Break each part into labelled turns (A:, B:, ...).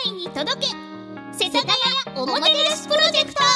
A: 界に届け世田谷おもてなしプロジェクト。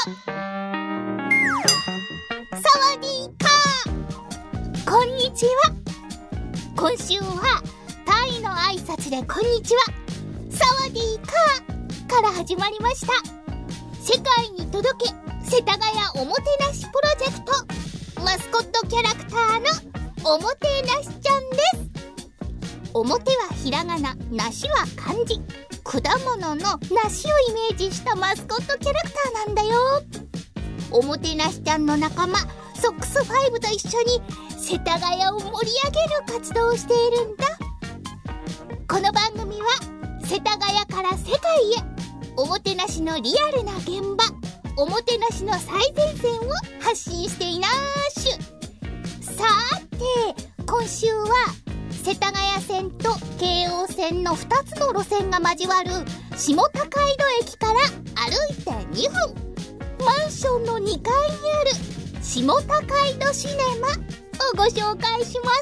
A: サワディーカー、こんにちは。今週はタイの挨拶でこんにちは、サワディーカーから始まりました。世界に届け世田谷おもてなしプロジェクト、マスコットキャラクターのおもてなしちゃんです。表はひらがな、梨は漢字、果物の梨をイメージしたマスコットキャラクターなんだよ。おもてなしちゃんの仲間ソックス5と一緒に世田谷を盛り上げる活動をしているんだ。この番組は世田谷から世界へ、おもてなしのリアルな現場、おもてなしの最前線を発信していなーしゅ。さて今週は世田谷線と京王線の2つの路線が交わる下高井戸駅から歩いて2分、マンションの2階にある下高井戸シネマをご紹介します。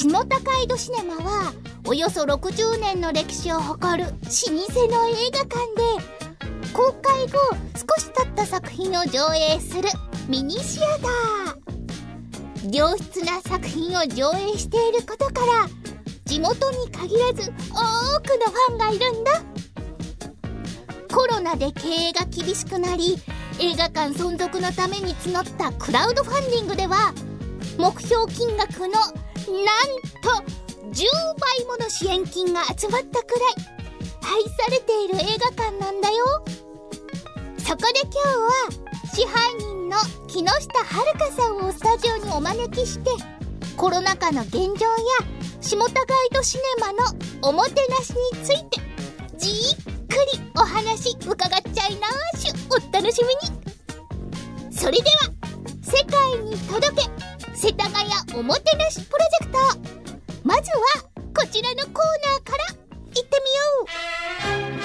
A: 下高井戸シネマはおよそ60年の歴史を誇る老舗の映画館で、公開後少し経った作品を上映するミニシアター。良質な作品を上映していることから地元に限らず多くのファンがいるんだ。コロナで経営が厳しくなり、映画館存続のために募ったクラウドファンディングでは目標金額のなんと10倍もの支援金が集まったくらい愛されている映画館なんだよ。そこで今日は支配人の木下遥さんをスタジオにお招きして、コロナ禍の現状や下高井戸シネマのおもてなしについてじっくりお話伺っちゃいなーしゅ。お楽しみに。それでは世界に届け世田谷おもてなしプロジェクト、まずはこちらのコーナーから行ってみよう。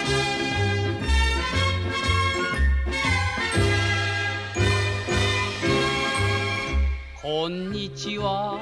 B: こんにちは。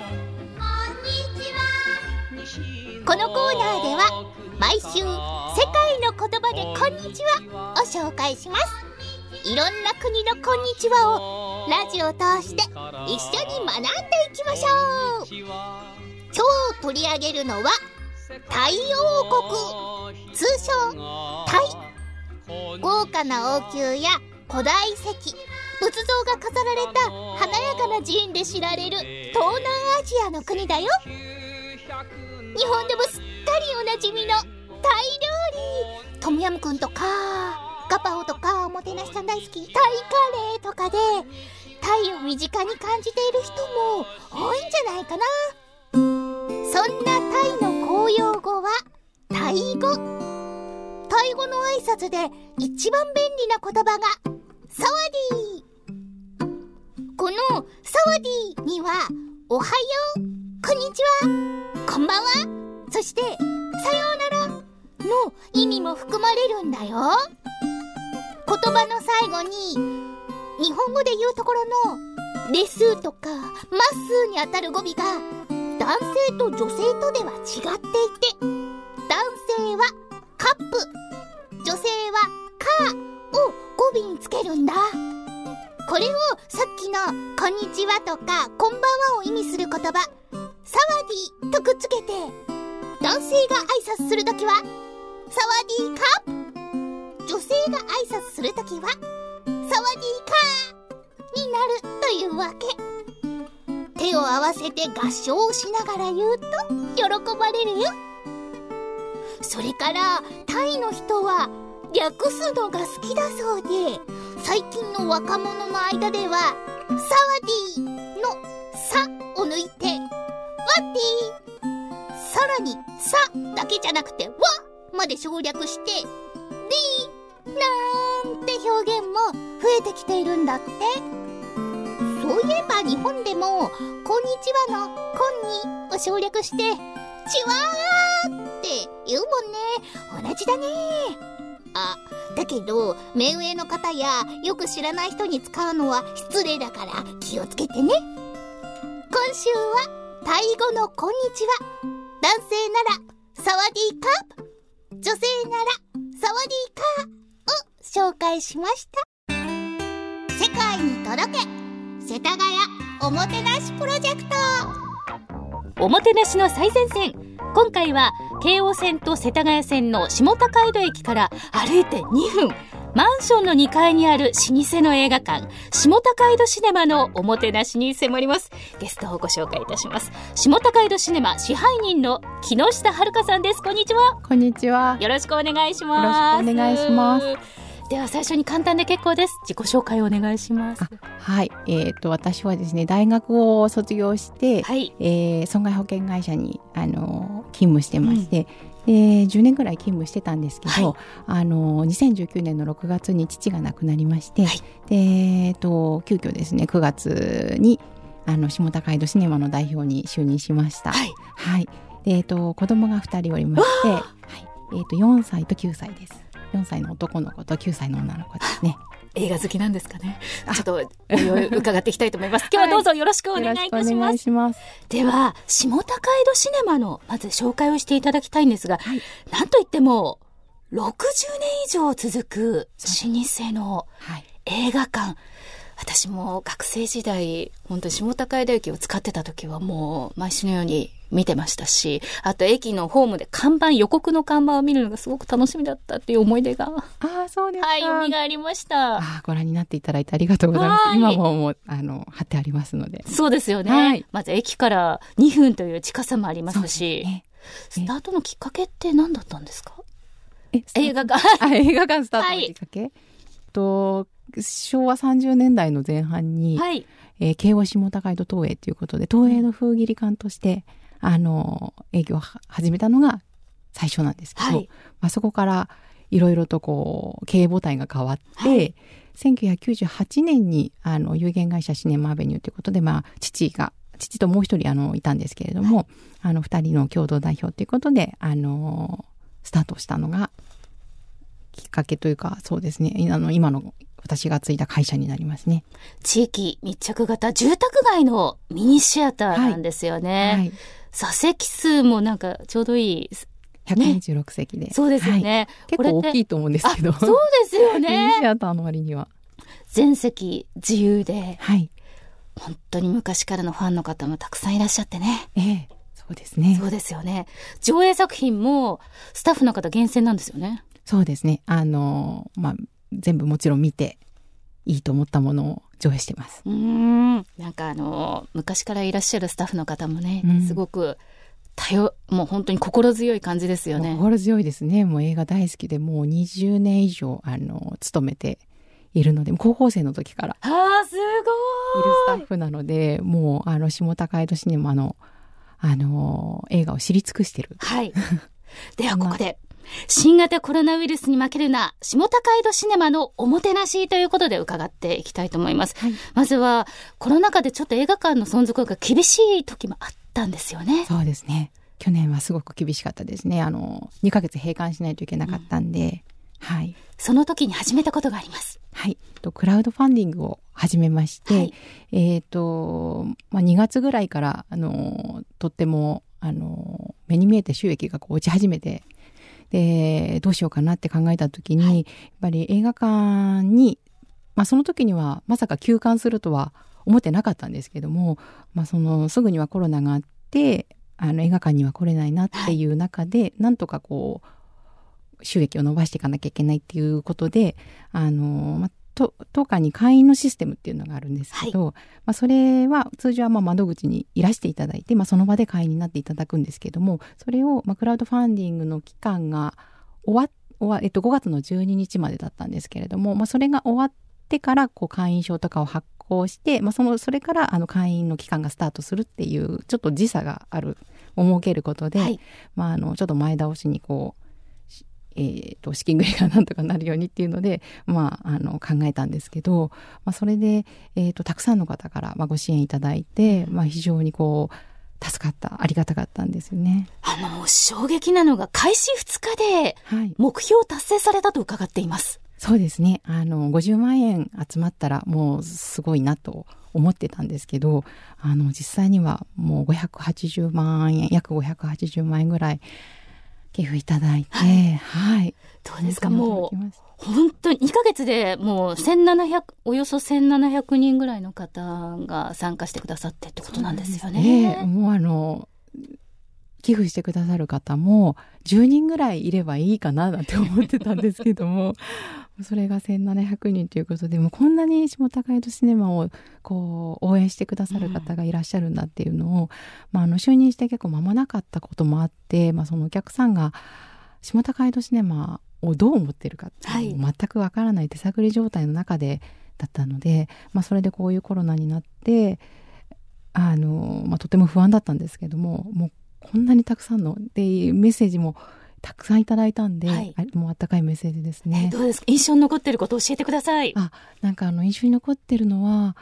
A: このコーナーでは毎週世界の言葉でこんにちはを紹介します。いろんな国のこんにちはをラジオを通して一緒に学んでいきましょう。今日取り上げるのはタイ王国、通称タイ。豪華な王宮や古代遺跡、仏像が飾られた華やかな寺院で知られる東南アジアの国だよ。日本でもすっかりおなじみのタイ料理、トムヤムクンとかガパオとかおもてなしさん大好きタイカレーとかでタイを身近に感じている人も多いんじゃないかな。そんなタイの公用語はタイ語。タイ語の挨拶で一番便利な言葉がサワディー。このサワディにはおはよう、こんにちは、こんばんは、そしてさようならの意味も含まれるんだよ。言葉の最後に日本語で言うところのですとかますにあたる語尾が男性と女性とでは違っていて、男性はカップ、女性はカーを語尾につけるんだ。これをさっきのこんにちはとかこんばんはを意味する言葉サワディとくっつけて、男性が挨拶するときはサワディーカップ、女性が挨拶するときはサワディーカーになるというわけ。手を合わせて合唱をしながら言うと喜ばれるよ。それからタイの人は略すのが好きだそうで、最近の若者の間ではサワディのサを抜いてワッディ、さらにサだけじゃなくてワまで省略してディなんて表現も増えてきているんだって。そういえば日本でもこんにちはのこんにを省略してちわーって言うもんね。同じだね。あ、だけど目上の方やよく知らない人に使うのは失礼だから気をつけてね。今週はタイ語のこんにちは。男性ならサワディーカープ、女性なら介しました。世界に届け、世田谷おもてなしプロジェクト。
C: おもてなしの最前線、今回は京王線と世田谷線の下高井戸駅から歩いて2分、マンションの2階にある老舗の映画館、下高井戸シネマのおもてなしに迫ります。ゲストをご紹介いたします。下高井戸シネマ支配人の木下遥さんです。こんにちは。
D: こんにちは。
C: よろしくお願いします。
D: よろしくお願いします。
C: では最初に簡単で結構です。自己紹介をお願いします。
D: はい、私はですね、大学を卒業して、
C: はい、
D: 損害保険会社に勤務してまして、10年くらい勤務してたんですけど、はい、2019年の6月に父が亡くなりまして、はい、で急遽ですね9月に下高井戸シネマの代表に就任しました。はい、はい、で子供が2人おりまして、はい、4歳と9歳です。4歳の男の子と9歳の女の子ですね。
C: 映画好きなんですかね。ちょっとおいおい伺っていきたいと思います。今日はどうぞよろしくお願いいたします。では下高井戸シネマのまず紹介をしていただきたいんですが、はい、なんといっても60年以上続く老舗の映画館、私も学生時代本当に下高井戸駅を使ってた時はもう毎週のように見てましたし、あと駅のホームで予告の看板を見るのがすごく楽しみだったっていう思い出が
D: そうですか。
C: はい、蘇りました。
D: ご覧になっていただいてありがとうございます。今も貼ってありますので。
C: そうですよね、はい、まず駅から2分という近さもありますし、スタートのきっかけって何だったんですか？映画館
D: 映画館スタートのきっかけ、はい、昭和30年代の前半に、はい、京王下高井戸東映ということで東映の封切り館として営業を始めたのが最初なんですけど、はい、そこからいろいろと経営母体が変わって、はい、1998年に有限会社シネマアベニューということで、父ともう一人いたんですけれども、はい、2人の共同代表ということでスタートしたのがきっかけというか、そうですね、今の私が継いだ会社になりますね。
C: 地域密着型住宅街のミニシアターなんですよね。はいはい、座席数もなんかちょうどいい、
D: 126席で、
C: そうですよね、
D: はい、結構大きいと思うんですけど。
C: そうですよね。
D: ミニシアターの割には
C: 全席自由で、
D: はい、
C: 本当に昔からのファンの方もたくさんいらっしゃってね。
D: そうですね。
C: そうですよね。上映作品もスタッフの方厳選なんですよね。
D: そうですね。全部もちろん見ていいと思ったものを上映してます。
C: なんか昔からいらっしゃるスタッフの方もね、すごくもう本当に心強い感じですよね。
D: 心強いですね。もう映画大好きでもう20年以上勤めているので、高校生の時から
C: すごいいる
D: スタッフなので、もう下高井戸シネマの映画を知り尽くしてる。
C: はい。ではここで新型コロナウイルスに負けるな下高井戸シネマのおもてなしということで伺っていきたいと思います。はい、まずはコロナ禍でちょっと映画館の存続が厳しい時もあったんですよね。
D: そうですね。去年はすごく厳しかったですね。2ヶ月閉館しないといけなかったんで、はい。
C: その時に始めたことがあります。
D: はい。クラウドファンディングを始めまして、はい、2月ぐらいからとっても目に見えて収益が落ち始めて、でどうしようかなって考えた時に、はい、やっぱり映画館に、その時にはまさか休館するとは思ってなかったんですけども、すぐにはコロナがあって映画館には来れないなっていう中で、はい、なんとか収益を伸ばしていかなきゃいけないっていうことで当館に会員のシステムっていうのがあるんですけど、はい、それは通常は窓口にいらしていただいて、その場で会員になっていただくんですけども、それをクラウドファンディングの期間が5月の12日までだったんですけれども、それが終わってから会員証とかを発行して、それから会員の期間がスタートするっていうちょっと時差があるを設けることで、はい、ちょっと前倒しに資金繰りがなんとかなるようにっていうので、考えたんですけど、それで、たくさんの方からご支援いただいて、非常に助かった、ありがたかったんですよね。
C: 衝撃なのが開始2日で目標を達成されたと伺っています。
D: そうですね。50万円集まったらもうすごいなと思ってたんですけど、実際にはもう約580万円ぐらい寄付いただいて、はい。
C: どうですか、もう本当に2ヶ月でもうおよそ1700人ぐらいの方が参加してくださってってことなんですよね。
D: もう寄付してくださる方も10人ぐらいいればいいかななんて思ってたんですけどもそれが1700人ということで、もうこんなに下高井戸シネマをこう応援してくださる方がいらっしゃるんだっていうのを、就任して結構間もなかったこともあって、そのお客さんが下高井戸シネマをどう思ってるかっていうのも全くわからない手探り状態の中でだったので、それでこういうコロナになってとても不安だったんですけども、もうこんなにたくさんのでメッセージもたくさんいただいたんで、もうあったかいメッセージですね。
C: どうですか、印象に残ってることを教えてください。
D: なんか印象に残ってるのは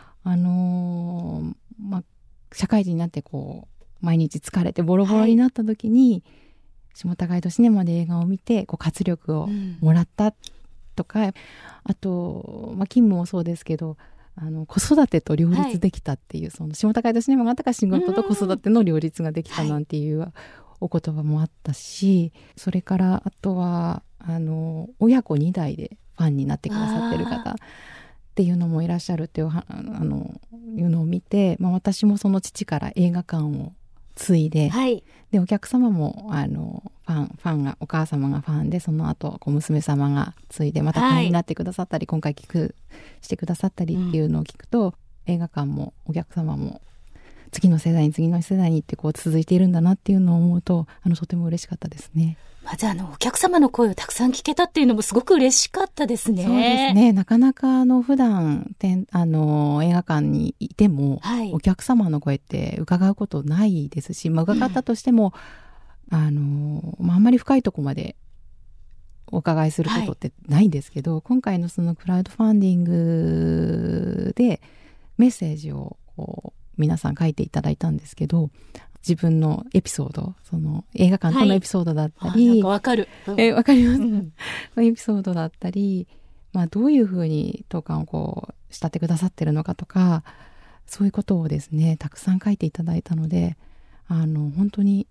D: 社会人になってこう毎日疲れてボロボロになった時に、下高井戸シネマで映画を見てこう活力をもらったとか、あと、勤務もそうですけど子育てと両立できたっていう、その下高井戸シネマがあったから仕事と子育ての両立ができたなんていうお言葉もあったし、それからあとは親子2代でファンになってくださってる方っていうのもいらっしゃるっていうのを見て、私もその父から映画館を継いで、でお客様もファンがお母様がファンで、その後娘様が継いでまたファンになってくださったり、今回してくださったりっていうのを聞くと、映画館もお客様も次の世代にってこう続いているんだなっていうのを思うととても嬉しかったですね。
C: まずお客様の声をたくさん聞けたっていうのもすごく嬉しかったですね。
D: そうですね。なかなか普段映画館にいても、お客様の声って伺うことないですし、伺ったとしても、あんまり深いところまでお伺いすることってないんですけど、今回のそのクラウドファンディングでメッセージを皆さん書いていただいたんですけど、自分のエピソード、その映画館とのエピソードだったり、
C: なんかわかる、
D: わかります、エピソードだったり、どういうふうに当館を慕ってくださってるのかとか、そういうことをですねたくさん書いていただいたので、本当に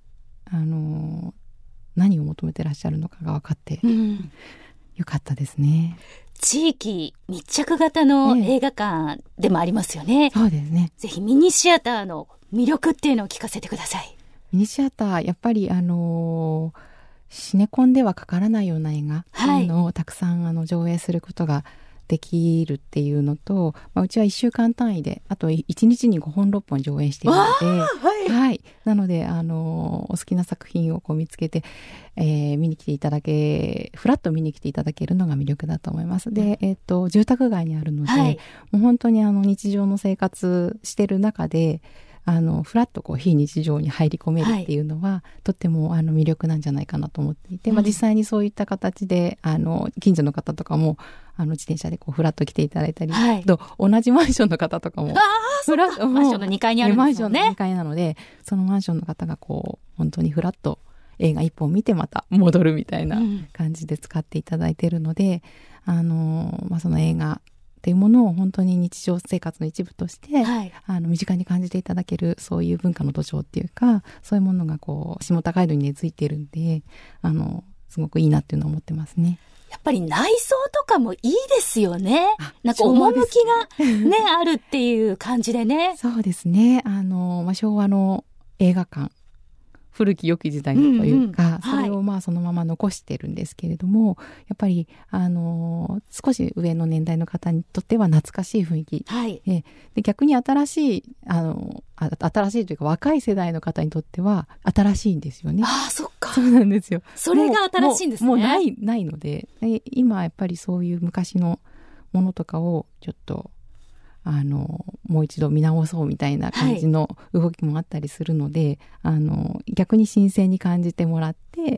D: 何を求めてらっしゃるのかが分かって、よかったですね。
C: 地域密着型の映画館でもありますよね。
D: そうですね。
C: ぜひミニシアターの魅力っていうのを聞かせてください。
D: ミニシアター、やっぱりシネコンではかからないような映画っていうのをたくさん上映することができるっていうのと、うちは1週間単位であと1日に5本6本上映しているので、なのでお好きな作品を見つけて、見に来ていただけ、フラッと見に来ていただけるのが魅力だと思います。で、住宅街にあるので、もう本当に日常の生活してる中でフラッと非日常に入り込めるっていうのは、とっても魅力なんじゃないかなと思っていて、実際にそういった形で近所の方とかも自転車でフラッと来ていただいたり、と同じマンションの方とかも
C: マンションの2階にあるんですよね。
D: マンションの2階なので、そのマンションの方が本当にフラッと映画一本見てまた戻るみたいな感じで使っていただいているので、その映画っていうものを本当に日常生活の一部として、身近に感じていただける、そういう文化の土壌っていうか、そういうものが下高井戸に根付いているんで、すごくいいなっていうのは思ってますね。
C: やっぱり内装とかもいいですよね。なんか趣がねあるっていう感じでね。
D: そうですね。昭和の映画館、古き良き時代というか、それをそのまま残してるんですけれども、やっぱり少し上の年代の方にとっては懐かしい雰囲気、で逆に新しいというか若い世代の方にとっては新しいんですよね。
C: そっか。
D: そうなんですよ。
C: それが新しいんですね。
D: もうないので、今やっぱりそういう昔のものとかをちょっともう一度見直そうみたいな感じの動きもあったりするので、逆に新鮮に感じてもらって、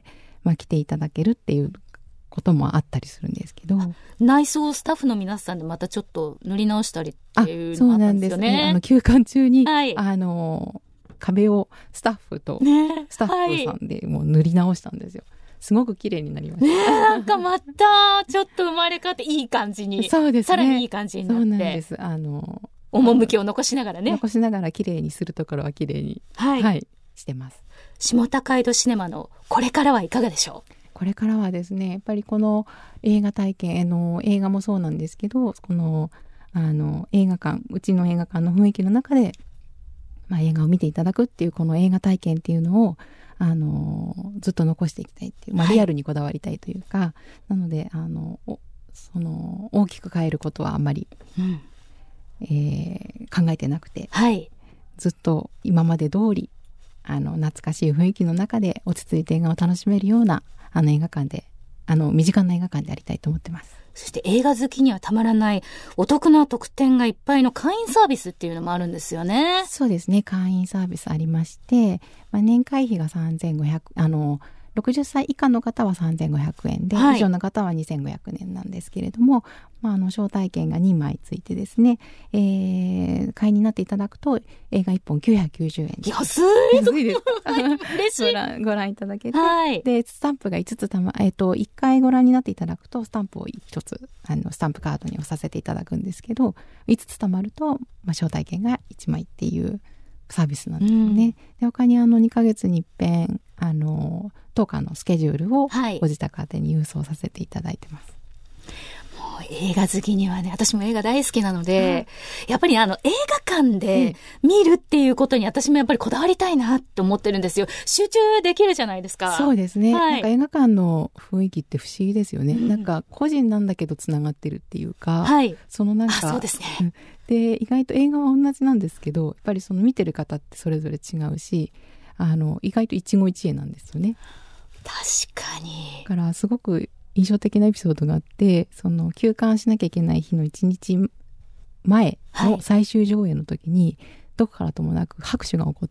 D: 来ていただけるっていうこともあったりするんですけど、
C: 内装スタッフの皆さんでまたちょっと塗り直したりっていうのがあったんですよね。
D: そうなんですね。休館中に、壁をスタッフさんでもう塗り直したんですよ。すごく綺麗になりました。
C: なんかまたちょっと生まれ変わっていい感じに、
D: そうですね、
C: さらにいい感じになって、
D: そうなんです。
C: 趣を残しながらね、
D: 残しながら綺麗にするところは綺麗に、してます。
C: 下高井戸シネマのこれからはいかがでしょう？
D: これからはですね、やっぱりこの映画体験、映画もそうなんですけど、この映画館、うちの映画館の雰囲気の中で、映画を見ていただくっていうこの映画体験っていうのをずっと残していきたいっていう、リアルにこだわりたいというか、なのでその大きく変えることはあんまり、考えてなくて、ずっと今まで通り懐かしい雰囲気の中で落ち着いて映画を楽しめるような映画館で身近な映画館でありたいと思ってます。
C: そして映画好きにはたまらないお得な特典がいっぱいの会員サービスっていうのもあるんですよね。
D: そうですね、会員サービスありまして、年会費が3500、60歳以下の方は3500円で、以上の方は2500円なんですけれども、招待券が2枚ついてですね、会員になっていただくと映画1本990円で
C: 安い
D: です
C: 嬉しい
D: ご覧いただけて、でスタンプが5つ1回ご覧になっていただくとスタンプを1つスタンプカードに押させていただくんですけど、5つ貯まると、招待券が1枚っていうサービスなんですよね。で他に2ヶ月に一遍当館のスケジュールをご自宅宛てに郵送させていただいてます。
C: もう映画好きにはね、私も映画大好きなので、やっぱり映画館で見るっていうことに私もやっぱりこだわりたいなって思ってるんですよ。集中できるじゃないですか。
D: そうですね、なんか映画館の雰囲気って不思議ですよね、なんか個人なんだけどつながってるっていうか、そのなんか
C: そうですね、
D: で意外と映画は同じなんですけど、やっぱりその見てる方ってそれぞれ違うし、意外と一期一会なんですよね。
C: 確かに。
D: だからすごく印象的なエピソードがあって、その休館しなきゃいけない日の1日前の最終上映の時に、どこからともなく拍手が起こって、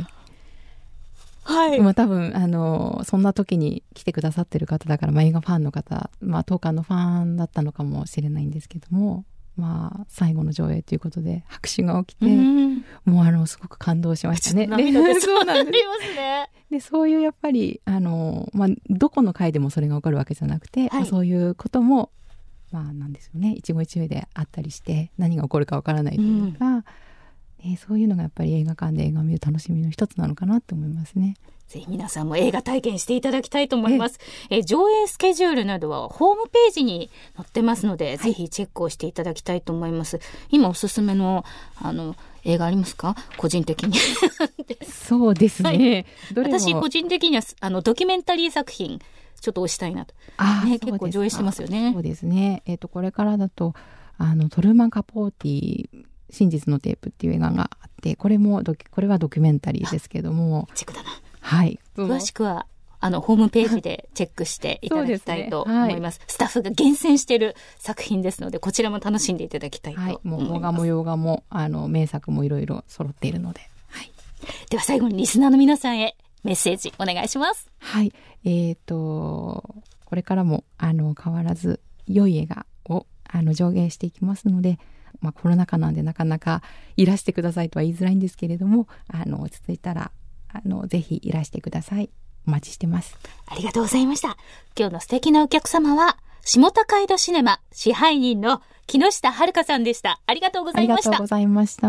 D: 多分そんな時に来てくださってる方だから、映画ファンの方、当館のファンだったのかもしれないんですけども、最後の上映ということで拍手が起きて、もうすごく感動しましたね。
C: そうなんですね。
D: でそういうやっぱりどこの回でもそれが起こるわけじゃなくて、そういうこともなんですよね、一期一会であったりして何が起こるかわからないというか、そういうのがやっぱり映画館で映画を見る楽しみの一つなのかなと思いますね。
C: ぜひ皆さんも映画体験していただきたいと思います。上映スケジュールなどはホームページに載ってますので、ぜひチェックをしていただきたいと思います。今おすすめの映画ありますか？個人的に
D: そうですね、
C: 私個人的にはドキュメンタリー作品ちょっと推したいなと、結構上映してますよね。
D: そうですね、これからだとトルーマン・カポーティ真実のテープっていう映画があって、これはドキュメンタリーですけども、
C: チェックだな。
D: 詳
C: しくはホームページでチェックしていただきたいと思います。スタッフが厳選している作品ですので、こちらも楽しんでいただきたいと思います。
D: もう邦画も洋画も名作もいろいろ揃っているので、
C: では最後にリスナーの皆さんへメッセージお願いします。
D: これからも変わらず良い映画を上映していきますので、コロナ禍なんでなかなかいらしてくださいとは言いづらいんですけれども、落ち着いたらぜひいらしてください。お待ちしてます。
C: ありがとうございました。今日の素敵なお客様は下高井戸シネマ支配人の木下遥さんでした。ありがとうございました。
D: ありがとうございました。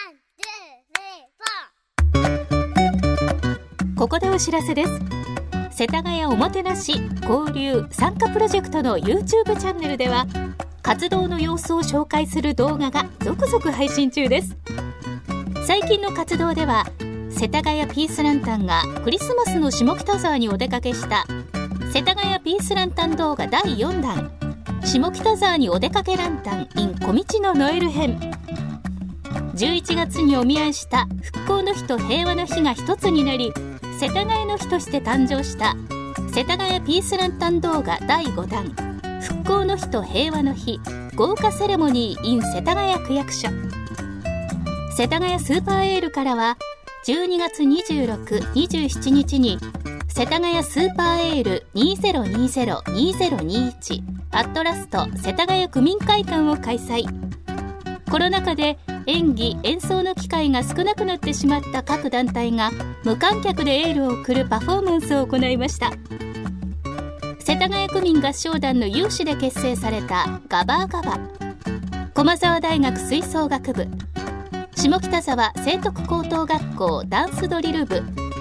C: ここでお知らせです。世田谷おもてなし交流参加プロジェクトの YouTube チャンネルでは、活動の様子を紹介する動画が続々配信中です。最近の活動では、世田谷ピースランタンがクリスマスの下北沢にお出かけした世田谷ピースランタン動画第4弾、下北沢にお出かけランタン in 小道のノエル編、11月にお見合いした復興の日と平和の日が一つになり、世田谷の日として誕生した世田谷ピースランタン動画第5弾、復興の日と平和の日豪華セレモニー in 世田谷区役所。世田谷スーパーエールからは12月26、27日に世田谷スーパーエール2020-2021アットラスト世田谷区民会館を開催。コロナ禍で演技・演奏の機会が少なくなってしまった各団体が無観客でエールを送るパフォーマンスを行いました。世田谷区民合唱団の有志で結成されたガバーガバ、駒澤大学吹奏楽部、下北沢聖徳高等学校ダンスドリル部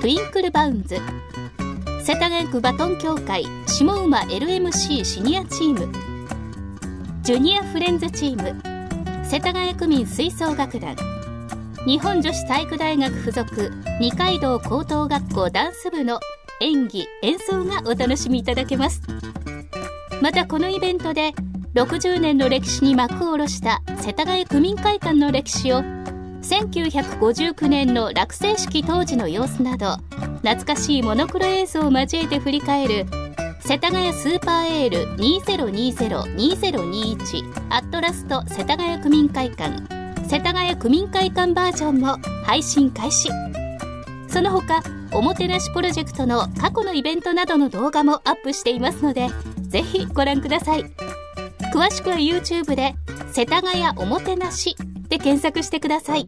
C: トゥインクルバウンズ、世田谷区バトン協会下馬 LMC シニアチーム、ジュニアフレンズチーム、世田谷区民吹奏楽団、日本女子体育大学附属二階堂高等学校ダンス部の演技・演奏がお楽しみいただけます。またこのイベントで60年の歴史に幕を下ろした世田谷区民会館の歴史を1959年の落成式当時の様子など懐かしいモノクロ映像を交えて振り返る世田谷スーパーエール2020-2021アットラスト世田谷区民会館世田谷区民会館バージョンも配信開始。その他おもてなしプロジェクトの過去のイベントなどの動画もアップしていますのでぜひご覧ください。詳しくは YouTube で世田谷おもてなしで検索してください。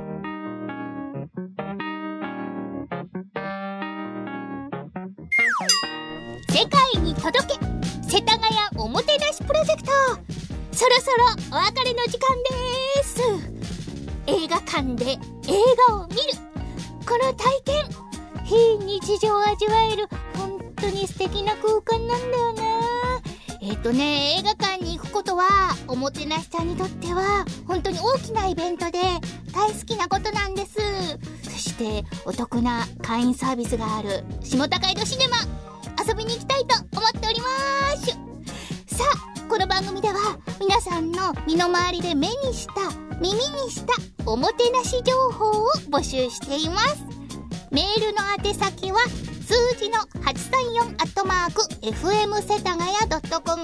A: 世界に届け世田谷おもてなしプロジェクト、そろそろお別れの時間です。映画館で映画を見るこの体験、非日常を味わえる本当に素敵な空間なんだよな。映画館に行くことはおもてなしさんにとっては本当に大きなイベントで大好きなことなんです。そしてお得な会員サービスがある下高井戸シネマ遊びに行きたいと思っております。さあこの番組では皆さんの身の回りで目にした耳にしたおもてなし情報を募集しています。メールの宛先は数字の 834@fm 世田谷 .com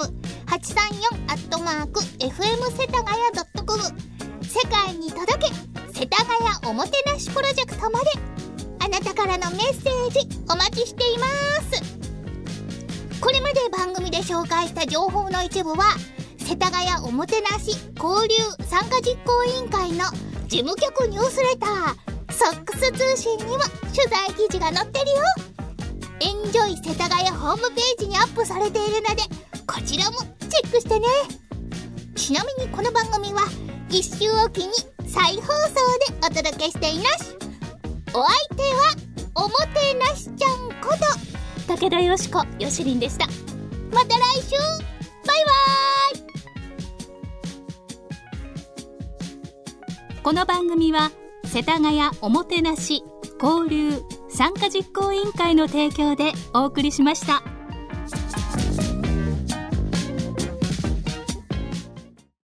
A: 834@fm 世田谷 .com 世界に届け世田谷おもてなしプロジェクトまであなたからのメッセージお待ちしています。これまで番組で紹介した情報の一部は世田谷おもてなし交流参加実行委員会の事務局ニュースレターソックス通信にも取材記事が載ってるよ。エンジョイ世田谷ホームページにアップされているのでこちらもチェックしてね。ちなみにこの番組は1週おきに再放送でお届けしています。お相手はおもてなしちゃんこと
C: 武田よしこよしりんでした。
A: また来週バイバイ。
C: この番組は世田谷おもてなし交流参加実行委員会の提供でお送りしました。